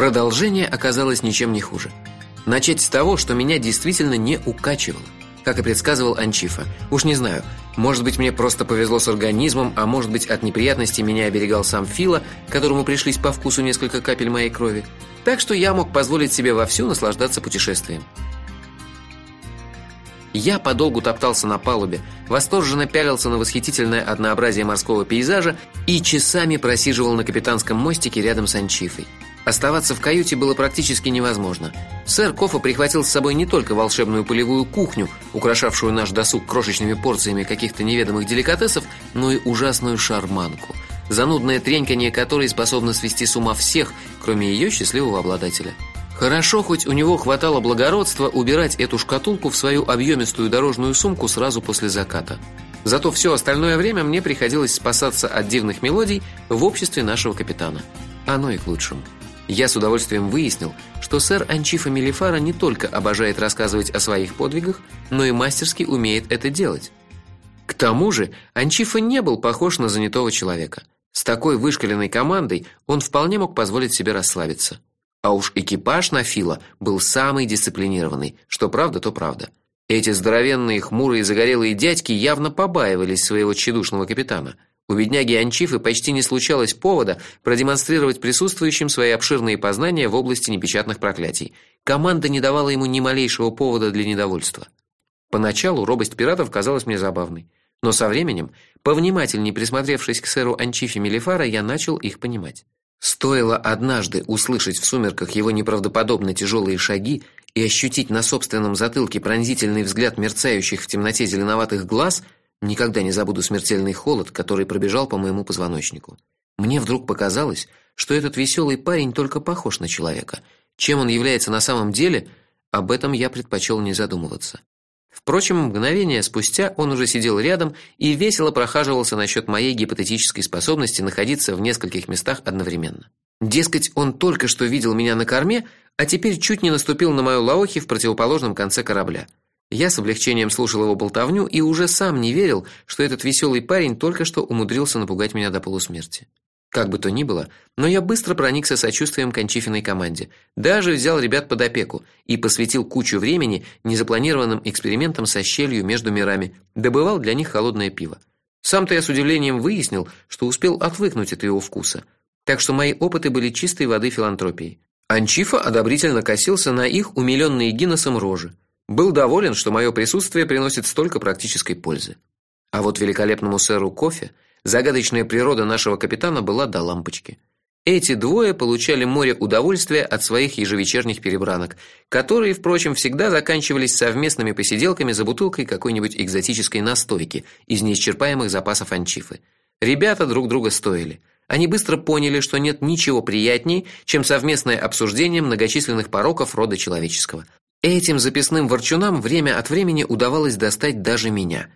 Продолжение оказалось ничем не хуже. Начать с того, что меня действительно не укачивало, как и предсказывал Анчифа. Уж не знаю, может быть, мне просто повезло с организмом, а может быть, от неприятностей меня оберегал сам Фила, которому пришлись по вкусу несколько капель моей крови. Так что я мог позволить себе вовсю наслаждаться путешествием. Я подолгу топтался на палубе, восторженно пялился на восхитительное однообразие морского пейзажа и часами просиживал на капитанском мостике рядом с Анчифой. Оставаться в каюте было практически невозможно. Сэр Кофа прихватил с собой не только волшебную полевую кухню, украшавшую наш досуг крошечными порциями каких-то неведомых деликатесов, но и ужасную шарманку, занудное треньканье которой способно свести с ума всех, кроме ее счастливого обладателя. Хорошо, хоть у него хватало благородства убирать эту шкатулку в свою объемистую дорожную сумку сразу после заката. Зато все остальное время мне приходилось спасаться от дивных мелодий в обществе нашего капитана. Оно и к лучшему. Я с удовольствием выяснил, что сэр Анчифа Мелифара не только обожает рассказывать о своих подвигах, но и мастерски умеет это делать. К тому же Анчифа не был похож на занятого человека. С такой вышкаленной командой он вполне мог позволить себе расслабиться. А уж экипаж на Фила был самый дисциплинированный, что правда, то правда. Эти здоровенные, хмурые, загорелые дядьки явно побаивались своего тщедушного капитана. У бедняги Анчифы почти не случалось повода продемонстрировать присутствующим свои обширные познания в области непечатных проклятий. Команда не давала ему ни малейшего повода для недовольства. Поначалу робость пиратов казалась мне забавной, но со временем, повнимательнее присмотревшись к сэру Анчифе Мелифара, я начал их понимать. Стоило однажды услышать в сумерках его неправдоподобно тяжелые шаги и ощутить на собственном затылке пронзительный взгляд мерцающих в темноте зеленоватых глаз, никогда не забуду смертельный холод, который пробежал по моему позвоночнику. Мне вдруг показалось, что этот веселый парень только похож на человека. Чем он является на самом деле, об этом я предпочел не задумываться. Впрочем, мгновение спустя он уже сидел рядом и весело прохаживался насчет моей гипотетической способности находиться в нескольких местах одновременно. Дескать, он только что видел меня на корме, а теперь чуть не наступил на мою лаохи в противоположном конце корабля. Я с облегчением слушал его болтовню и уже сам не верил, что этот веселый парень только что умудрился напугать меня до полусмерти. Как бы то ни было, но я быстро проникся сочувствием к Анчифиной команде. Даже взял ребят под опеку и посвятил кучу времени незапланированным экспериментам со щелью между мирами, добывал для них холодное пиво. Сам-то я с удивлением выяснил, что успел отвыкнуть от его вкуса. Так что мои опыты были чистой воды филантропией. Анчифа одобрительно косился на их умилённые Гиннесом рожи. Был доволен, что мое присутствие приносит столько практической пользы. А вот великолепному сэру Кофе загадочная природа нашего капитана была до лампочки. Эти двое получали море удовольствия от своих ежевечерних перебранок, которые, впрочем, всегда заканчивались совместными посиделками за бутылкой какой-нибудь экзотической настойки из неисчерпаемых запасов Анчифы. Ребята друг друга стоили. Они быстро поняли, что нет ничего приятнее, чем совместное обсуждение многочисленных пороков рода человеческого. Этим записным ворчунам время от времени удавалось достать даже меня.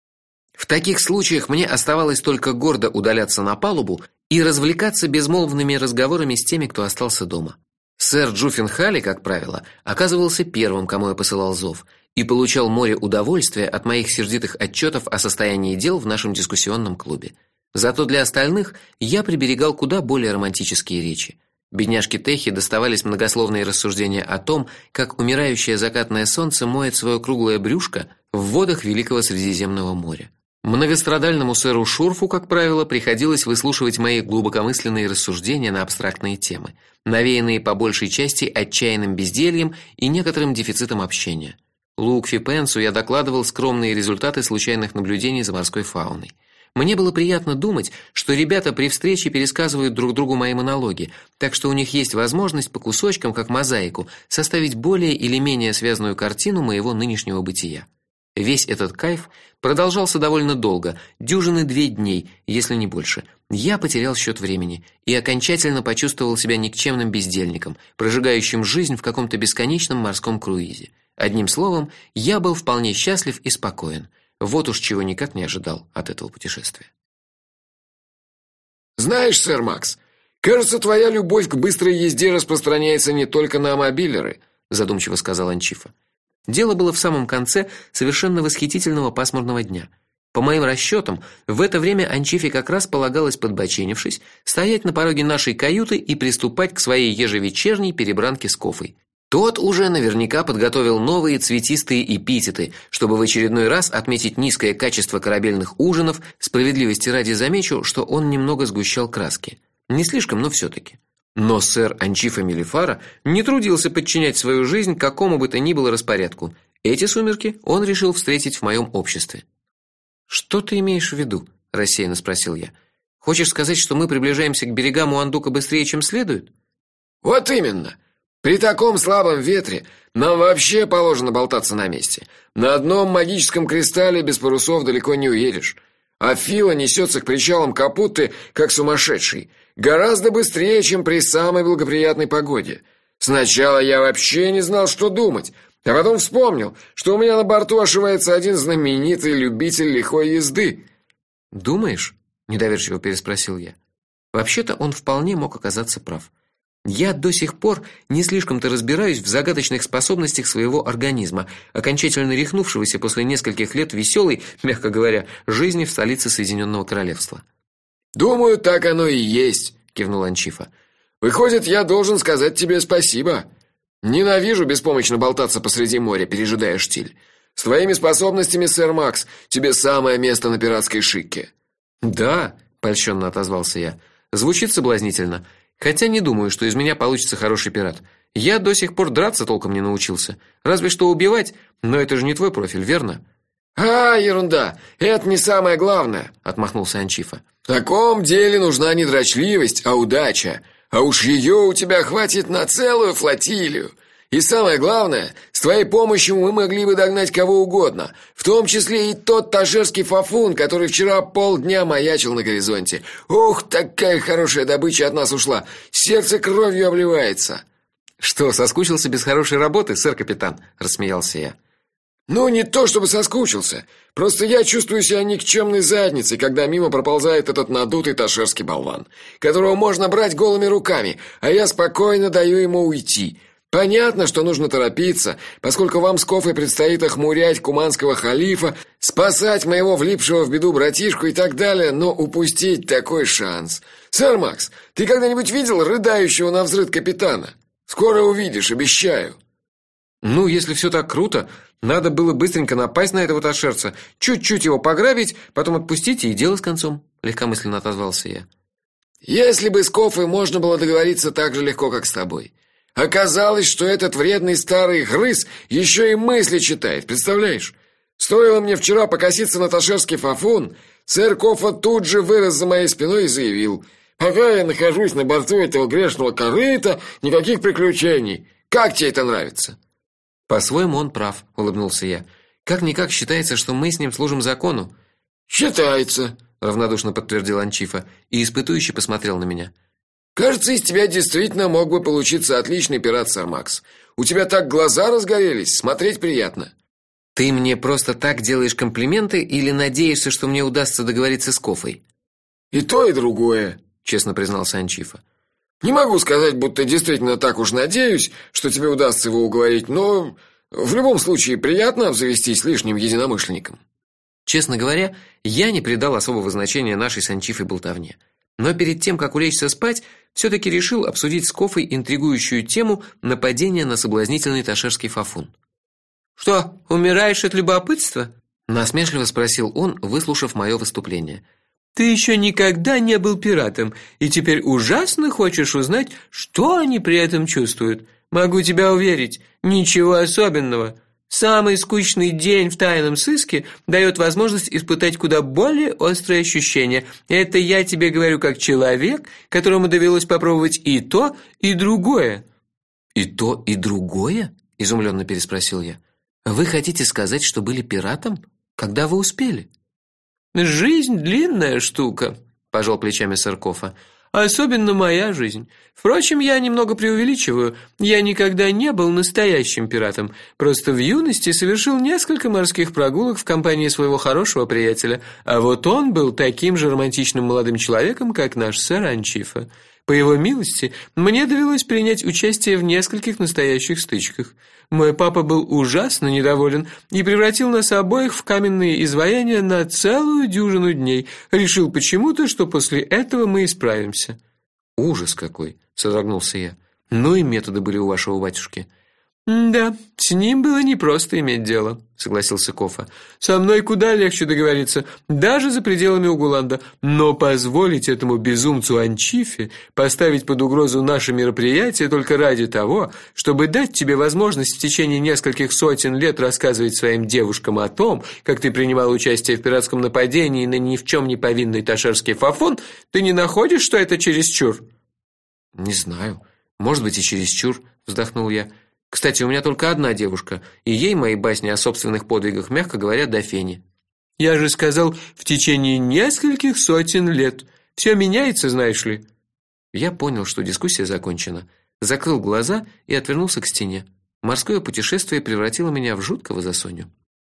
В таких случаях мне оставалось только гордо удаляться на палубу и развлекаться безмолвными разговорами с теми, кто остался дома. Сэр Джуффин Халли, как правило, оказывался первым, кому я посылал зов, и получал море удовольствия от моих сердитых отчетов о состоянии дел в нашем дискуссионном клубе. Зато для остальных я приберегал куда более романтические речи. Бедняжке Техи доставались многословные рассуждения о том, как умирающее закатное солнце моет свое круглое брюшко в водах Великого Средиземного моря. Многострадальному сэру Шурфу, как правило, приходилось выслушивать мои глубокомысленные рассуждения на абстрактные темы, навеянные по большей части отчаянным бездельем и некоторым дефицитом общения. Лукфи Пенсу я докладывал скромные результаты случайных наблюдений за морской фауной. Мне было приятно думать, что ребята при встрече пересказывают друг другу мои монологи, так что у них есть возможность по кусочкам, как мозаику, составить более или менее связанную картину моего нынешнего бытия. Весь этот кайф продолжался довольно долго, дюжины 2 дней, если не больше. Я потерял счет времени и окончательно почувствовал себя никчемным бездельником, прожигающим жизнь в каком-то бесконечном морском круизе. Одним словом, я был вполне счастлив и спокоен. Вот уж чего никак не ожидал от этого путешествия. Знаешь, сэр Макс, кажется, твоя любовь к быстрой езде распространяется не только на мобилеры, задумчиво сказал Анчифа. Дело было в самом конце совершенно восхитительного пасмурного дня. По моим расчетам, в это время Анчифе как раз полагалось, подбоченившись, стоять на пороге нашей каюты и приступать к своей ежевечерней перебранке с Кофой. Тот уже наверняка подготовил новые цветистые эпитеты, чтобы в очередной раз отметить низкое качество корабельных ужинов. Справедливости ради замечу, что он немного сгущал краски. Не слишком, но все таки. Но сэр Анчифа Мелифара не трудился подчинять свою жизнь какому бы то ни было распорядку. Эти сумерки он решил встретить в моем обществе. Что ты имеешь в виду? Рассеянно спросил я. Хочешь сказать, что мы приближаемся к берегам Уандука быстрее, чем следует? Вот именно. При таком слабом ветре нам вообще положено болтаться на месте. На одном магическом кристалле без парусов далеко не уедешь. А Фила несется к причалам Капутты как сумасшедший, гораздо быстрее, чем при самой благоприятной погоде. Сначала я вообще не знал, что думать. А потом вспомнил, что у меня на борту ошивается один знаменитый любитель лихой езды. Думаешь? Недоверчиво переспросил я. Вообще-то он вполне мог оказаться прав. Я до сих пор не слишком-то разбираюсь в загадочных способностях своего организма, окончательно рехнувшегося после нескольких лет веселой, мягко говоря, жизни в столице Соединенного Королевства. Думаю, так оно и есть, кивнул Анчифа. Выходит, я должен сказать тебе спасибо. Ненавижу беспомощно болтаться посреди моря, пережидая штиль. С твоими способностями, сэр Макс, тебе самое место на пиратской шикке. Да, польщённо отозвался я. Звучит соблазнительно, хотя не думаю, что из меня получится хороший пират. Я до сих пор драться толком не научился, разве что убивать, но это же не твой профиль, верно? Ерунда. Это не самое главное, отмахнулся Анчифа. В таком деле нужна не дрочливость, а удача. А уж ее у тебя хватит на целую флотилию. И самое главное, с твоей помощью мы могли бы догнать кого угодно, в том числе и тот ташерский фафун, который вчера полдня маячил на горизонте. Ух, такая хорошая добыча от нас ушла. Сердце кровью обливается. Что, соскучился без хорошей работы, сэр капитан, рассмеялся я. Ну, не то чтобы соскучился. Просто я чувствую себя никчемной задницей, когда мимо проползает этот надутый ташерский болван, которого можно брать голыми руками, а я спокойно даю ему уйти. Понятно, что нужно торопиться, поскольку вам с Кофой предстоит охмурять куманского халифа, спасать моего влипшего в беду братишку и так далее, но упустить такой шанс. Сэр Макс, ты когда-нибудь видел рыдающего навзрыд капитана? Скоро увидишь, обещаю. Ну, если все так круто, надо было быстренько напасть на этого ташерца, чуть-чуть его пограбить, потом отпустить и дело с концом, легкомысленно отозвался я. Если бы с Кофой можно было договориться так же легко, как с тобой. Оказалось, что этот вредный старый грыз еще и мысли читает, представляешь? Стоило мне вчера покоситься на ташерский фафун, сэр Кофа тут же вырос за моей спиной и заявил: "Пока я нахожусь на борту этого грешного корыта, никаких приключений. Как тебе это нравится?" По-своему он прав, улыбнулся я. Как-никак считается, что мы с ним служим закону. Считается, равнодушно подтвердил Анчифа и испытующе посмотрел на меня. Кажется, из тебя действительно мог бы получиться отличный пират, сэр Макс. У тебя так глаза разгорелись, смотреть приятно. Ты мне просто так делаешь комплименты или надеешься, что мне удастся договориться с Кофой? И то, и другое, честно признался Анчифа. Не могу сказать, будто действительно так уж надеюсь, что тебе удастся его уговорить, но в любом случае приятно обзавестись лишним единомышленником. Честно говоря, я не придал особого значения нашей с Анчифой болтовне. Но перед тем, как улечься спать, все таки решил обсудить с Кофой интригующую тему нападения на соблазнительный ташерский фафун. Что, умираешь от любопытства? Насмешливо спросил он, выслушав мое выступление. Ты еще никогда не был пиратом и теперь ужасно хочешь узнать, что они при этом чувствуют. Могу тебя уверить, ничего особенного. Самый скучный день в тайном сыске дает возможность испытать куда более острые ощущения. Это я тебе говорю как человек, которому довелось попробовать и то, и другое. И то, и другое? Изумленно переспросил я. Вы хотите сказать, что были пиратом? Когда вы успели? Жизнь длинная штука, пожал плечами сэр Кофа. Особенно моя жизнь. Впрочем, я немного преувеличиваю. Я никогда не был настоящим пиратом. Просто в юности совершил несколько морских прогулок в компании своего хорошего приятеля. А вот он был таким же романтичным молодым человеком, как наш сэр Анчифа. По его милости, мне довелось принять участие в нескольких настоящих стычках. Мой папа был ужасно недоволен и превратил нас обоих в каменные изваяния на целую дюжину дней. Решил почему-то, что после этого мы исправимся. Ужас какой, содрогнулся я. Ну и методы были у вашего батюшки. Да, с ним было непросто иметь дело, согласился Кофа. Со мной куда легче договориться, даже за пределами Угуланда, но позволить этому безумцу Анчифе поставить под угрозу наше мероприятие только ради того, чтобы дать тебе возможность в течение нескольких сотен лет рассказывать своим девушкам о том, как ты принимал участие в пиратском нападении на ни в чем не повинный ташерский фафон, ты не находишь, что это чересчур? Не знаю, может быть и чересчур, вздохнул я. Кстати, у меня только одна девушка, и ей мои басни о собственных подвигах, мягко говоря, до фени. Я же сказал, в течение нескольких сотен лет. Все меняется, знаешь ли. Я понял, что дискуссия закончена, закрыл глаза и отвернулся к стене. Морское путешествие превратило меня в жуткого засонью.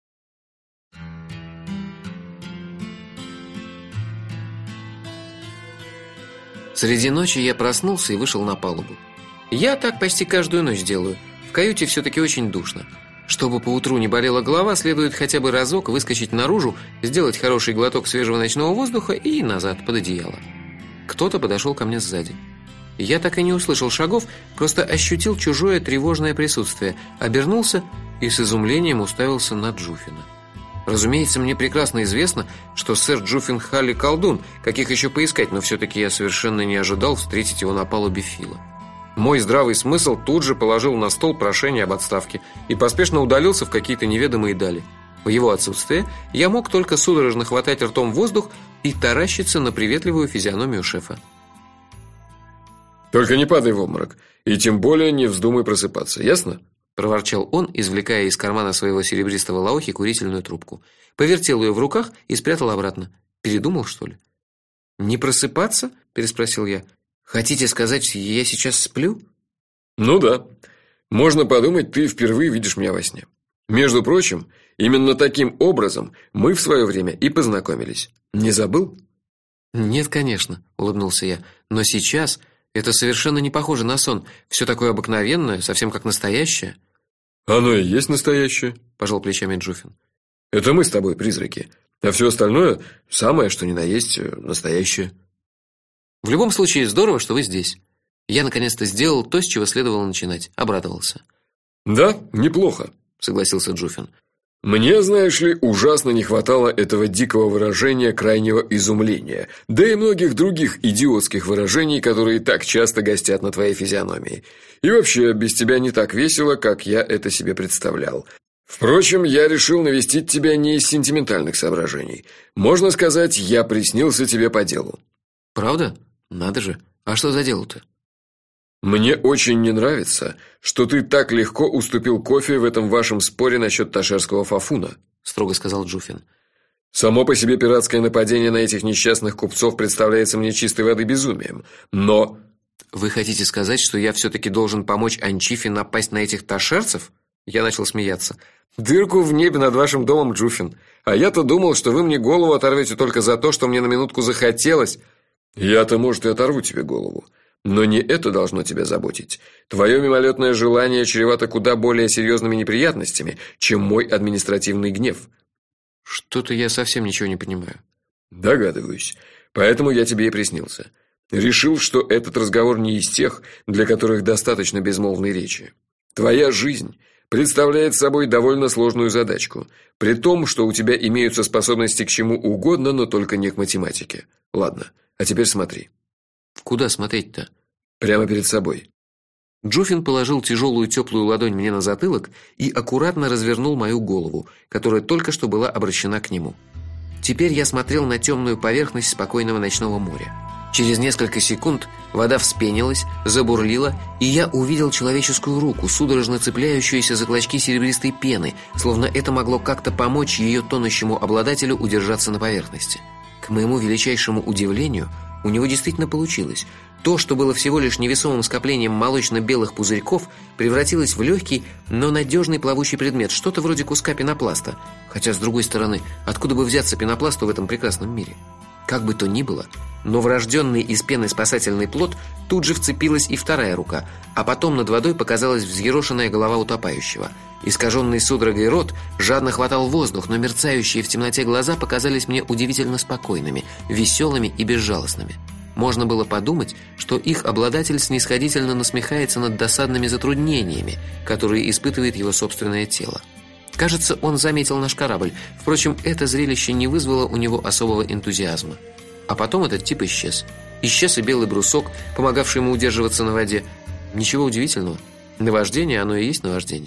Среди ночи я проснулся и вышел на палубу. Я так почти каждую ночь делаю. В каюте все-таки очень душно. Чтобы поутру не болела голова, следует хотя бы разок выскочить наружу, сделать хороший глоток свежего ночного воздуха и назад под одеяло. Кто-то подошел ко мне сзади. Я так и не услышал шагов, просто ощутил чужое тревожное присутствие, обернулся и с изумлением уставился на Джуфина. Разумеется, мне прекрасно известно, что сэр Джуфин Халли колдун, каких еще поискать, но все-таки я совершенно не ожидал встретить его на палубе Фила. Мой здравый смысл тут же положил на стол прошение об отставке и поспешно удалился в какие-то неведомые дали. В его отсутствие я мог только судорожно хватать ртом воздух и таращиться на приветливую физиономию шефа. «Только не падай в обморок, и тем более не вздумай просыпаться, ясно?» проворчал он, извлекая из кармана своего серебристого лаохи курительную трубку. Повертел ее в руках и спрятал обратно. Передумал, что ли? «Не просыпаться?» – переспросил я. «Хотите сказать, я сейчас сплю?» «Ну да. Можно подумать, ты впервые видишь меня во сне. Между прочим, именно таким образом мы в свое время и познакомились. Не забыл?» «Нет, конечно», – улыбнулся я. «Но сейчас это совершенно не похоже на сон. Все такое обыкновенное, совсем как настоящее». «Оно и есть настоящее», – пожал плечами Джуфин. «Это мы с тобой призраки, а все остальное самое, что ни на есть, настоящее». В любом случае, здорово, что вы здесь. Я наконец-то сделал то, с чего следовало начинать. Обрадовался. «Да, неплохо», – согласился Джуфин. «Мне, знаешь ли, ужасно не хватало этого дикого выражения крайнего изумления, да и многих других идиотских выражений, которые так часто гостят на твоей физиономии. И вообще, без тебя не так весело, как я это себе представлял. Впрочем, я решил навестить тебя не из сентиментальных соображений. Можно сказать, я приснился тебе по делу». «Правда? Надо же. А что за дело-то?» «Мне очень не нравится, что ты так легко уступил Кофе в этом вашем споре насчет ташерского фафуна», – строго сказал Джуфин. «Само по себе пиратское нападение на этих несчастных купцов представляется мне чистой воды безумием, но...» «Вы хотите сказать, что я все-таки должен помочь Анчифе напасть на этих ташерцев?» Я начал смеяться. «Дырку в небе над вашим домом, Джуфин. А я-то думал, что вы мне голову оторвете только за то, что мне на минутку захотелось». «Я-то, может, и оторву тебе голову. Но не это должно тебя заботить. Твое мимолетное желание чревато куда более серьезными неприятностями, чем мой административный гнев». «Что-то я совсем ничего не понимаю». «Догадываюсь. Поэтому я тебе и приснился. Решил, что этот разговор не из тех, для которых достаточно безмолвной речи. Твоя жизнь представляет собой довольно сложную задачку, при том, что у тебя имеются способности к чему угодно, но только не к математике. Ладно, а теперь смотри». «Куда смотреть-то?» «Прямо перед собой». Джуфин положил тяжелую теплую ладонь мне на затылок и аккуратно развернул мою голову, которая только что была обращена к нему. Теперь я смотрел на темную поверхность спокойного ночного моря. Через несколько секунд вода вспенилась, забурлила, и я увидел человеческую руку, судорожно цепляющуюся за клочки серебристой пены, словно это могло как-то помочь ее тонущему обладателю удержаться на поверхности. К моему величайшему удивлению, у него действительно получилось. То, что было всего лишь невесомым скоплением молочно-белых пузырьков, превратилось в легкий, но надежный плавучий предмет, что-то вроде куска пенопласта. Хотя, с другой стороны, откуда бы взяться пенопласту в этом прекрасном мире? Как бы то ни было, но врожденный из пены спасательный плот тут же вцепилась и вторая рука, а потом над водой показалась взъерошенная голова утопающего. Искаженный судорогой рот жадно хватал воздух, но мерцающие в темноте глаза показались мне удивительно спокойными, веселыми и безжалостными. Можно было подумать, что их обладатель снисходительно насмехается над досадными затруднениями, которые испытывает его собственное тело. Кажется, он заметил наш корабль. Впрочем, это зрелище не вызвало у него особого энтузиазма. А потом этот тип исчез. Исчез и белый брусок, помогавший ему удерживаться на воде. Ничего удивительного. Наваждение, оно и есть наваждение.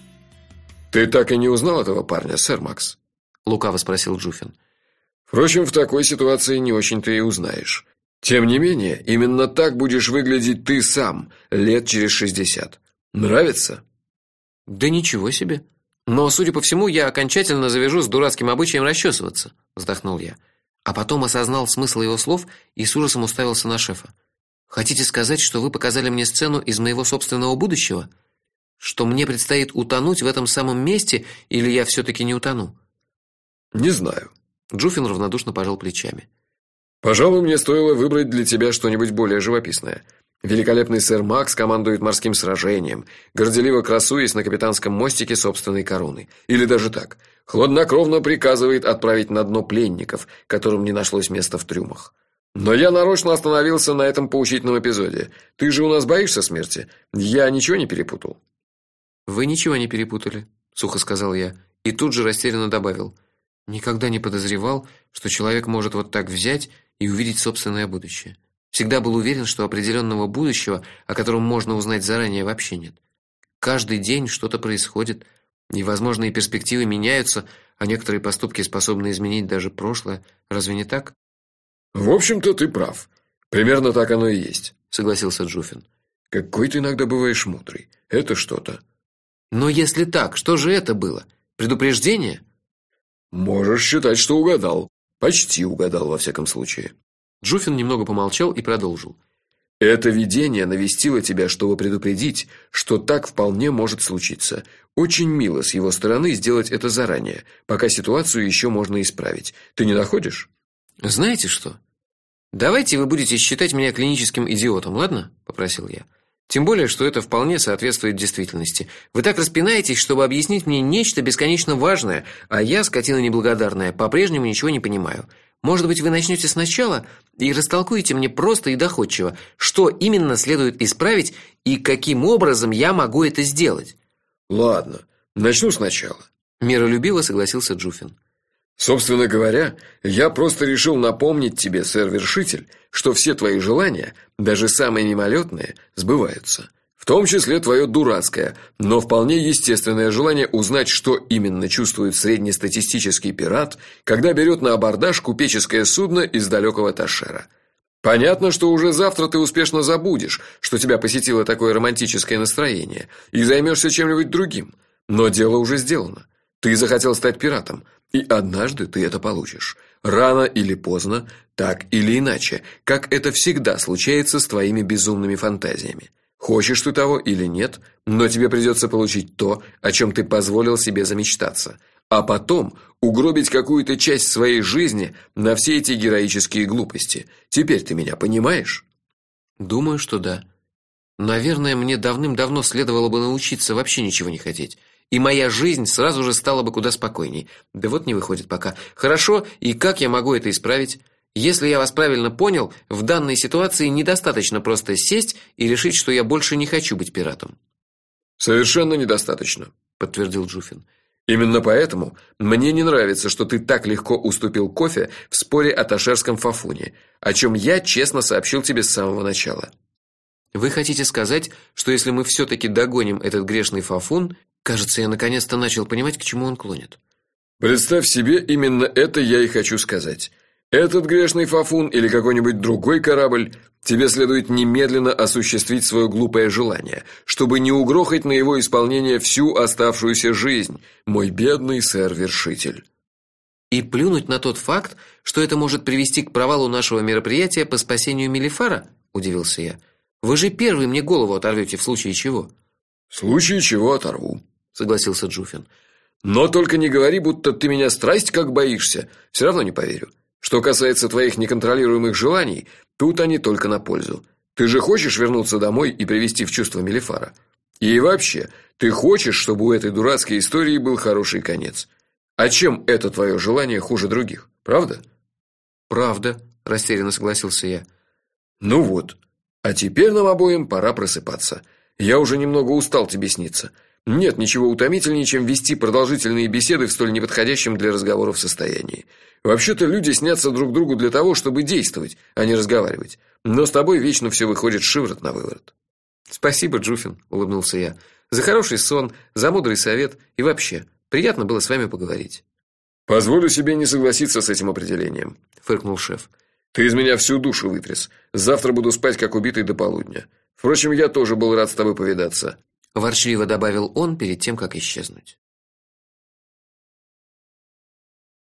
«Ты так и не узнал этого парня, сэр Макс?» — лукаво спросил Джуффин. «Впрочем, в такой ситуации не очень-то и узнаешь. Тем не менее, именно так будешь выглядеть ты сам лет через 60. Нравится?» «Да ничего себе. Но, судя по всему, я окончательно завяжу с дурацким обычаем расчесываться», — вздохнул я. А потом осознал смысл его слов и с ужасом уставился на шефа. «Хотите сказать, что вы показали мне сцену из моего собственного будущего? Что мне предстоит утонуть в этом самом месте, или я все-таки не утону?» «Не знаю». Джуффин равнодушно пожал плечами. «Пожалуй, мне стоило выбрать для тебя что-нибудь более живописное. Великолепный сэр Макс командует морским сражением, горделиво красуясь на капитанском мостике собственной короны. Или даже так. Хладнокровно приказывает отправить на дно пленников, которым не нашлось места в трюмах. Но я нарочно остановился на этом поучительном эпизоде. Ты же у нас боишься смерти? Я ничего не перепутал?» «Вы ничего не перепутали», — сухо сказал я, и тут же растерянно добавил. «Никогда не подозревал, что человек может вот так взять и увидеть собственное будущее. Всегда был уверен, что определенного будущего, о котором можно узнать заранее, вообще нет. Каждый день что-то происходит, и возможные перспективы меняются, а некоторые поступки способны изменить даже прошлое. Разве не так?» «В общем-то, ты прав. Примерно так оно и есть», — согласился Джуффин. «Какой ты иногда бываешь мудрый. Это что-то». «Но если так, что же это было? Предупреждение?» «Можешь считать, что угадал. Почти угадал, во всяком случае». Джуффин немного помолчал и продолжил. «Это видение навестило тебя, чтобы предупредить, что так вполне может случиться. Очень мило с его стороны сделать это заранее, пока ситуацию еще можно исправить. Ты не находишь?» «Знаете что? Давайте вы будете считать меня клиническим идиотом, ладно?» – попросил я. «Тем более, что это вполне соответствует действительности. Вы так распинаетесь, чтобы объяснить мне нечто бесконечно важное, а я, скотина неблагодарная, по-прежнему ничего не понимаю. Может быть, вы начнете сначала и растолкуете мне просто и доходчиво, что именно следует исправить и каким образом я могу это сделать?» «Ладно, начну сначала», – миролюбиво согласился Джуффин. «Собственно говоря, я просто решил напомнить тебе, сэр-вершитель, что все твои желания, даже самые мимолетные, сбываются. В том числе твое дурацкое, но вполне естественное желание узнать, что именно чувствует среднестатистический пират, когда берет на абордаж купеческое судно из далекого Ташера. Понятно, что уже завтра ты успешно забудешь, что тебя посетило такое романтическое настроение, и займешься чем-нибудь другим. Но дело уже сделано. Ты захотел стать пиратом, и однажды ты это получишь. Рано или поздно, так или иначе, как это всегда случается с твоими безумными фантазиями. Хочешь ты того или нет, но тебе придется получить то, о чем ты позволил себе замечтаться, а потом угробить какую-то часть своей жизни на все эти героические глупости. Теперь ты меня понимаешь?» «Думаю, что да. Наверное, мне давным-давно следовало бы научиться вообще ничего не хотеть, и моя жизнь сразу же стала бы куда спокойней. Да вот не выходит пока. Хорошо, и как я могу это исправить? Если я вас правильно понял, в данной ситуации недостаточно просто сесть и решить, что я больше не хочу быть пиратом». «Совершенно недостаточно», — подтвердил Джуффин. «Именно поэтому мне не нравится, что ты так легко уступил кофе в споре о ташерском фафуне, о чем я честно сообщил тебе с самого начала». «Вы хотите сказать, что если мы все-таки догоним этот грешный фафун, кажется, я наконец-то начал понимать, к чему он клонит». «Представь себе, именно это я и хочу сказать. Этот грешный фафун или какой-нибудь другой корабль, тебе следует немедленно осуществить свое глупое желание, чтобы не угрохать на его исполнение всю оставшуюся жизнь, мой бедный сэр-вершитель». «И плюнуть на тот факт, что это может привести к провалу нашего мероприятия по спасению Мелифара?» – удивился я. «Вы же первый мне голову оторвете в случае чего». «В случае чего оторву», – согласился Джуффин. «Но только не говори, будто ты меня страсть как боишься, все равно не поверю. Что касается твоих неконтролируемых желаний, тут они только на пользу. Ты же хочешь вернуться домой и привести в чувство Мелифара? И вообще, ты хочешь, чтобы у этой дурацкой истории был хороший конец? А чем это твое желание хуже других? Правда? Правда, растерянно согласился я. Ну вот. А теперь нам обоим пора просыпаться. Я уже немного устал тебе сниться. Нет ничего утомительнее, чем вести продолжительные беседы в столь неподходящем для разговоров состоянии. Вообще-то люди снятся друг другу для того, чтобы действовать, а не разговаривать. Но с тобой вечно все выходит шиворот на выворот. Спасибо, Джуфин, улыбнулся я. За хороший сон, за мудрый совет и вообще, приятно было с вами поговорить. Позволю себе не согласиться с этим определением, фыркнул шеф. Ты из меня всю душу вытряс. Завтра буду спать как убитый до полудня. Впрочем, я тоже был рад с тобой повидаться, ворчливо добавил он перед тем, как исчезнуть.